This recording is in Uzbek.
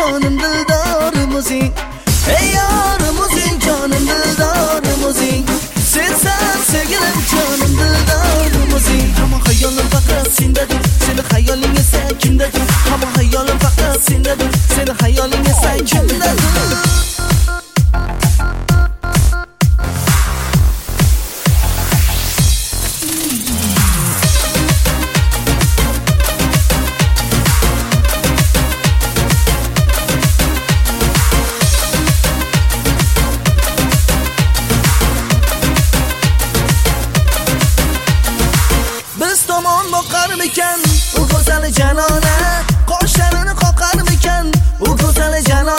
jonim dildorim o'zing. Ey yorim o'zing, jonim dildorim o'zing. Sensan sevgilim, jonim dildorim o'zing. Hamma hayolim faqat sendadir, seni hayoling esa kimdadir? Hamma hayolim faqat sendadir, seni hayoling esa kimdadir? Biz tomon boqarmikan u go'zal janona, qoshlarini qoqarmikan u go'zal janona.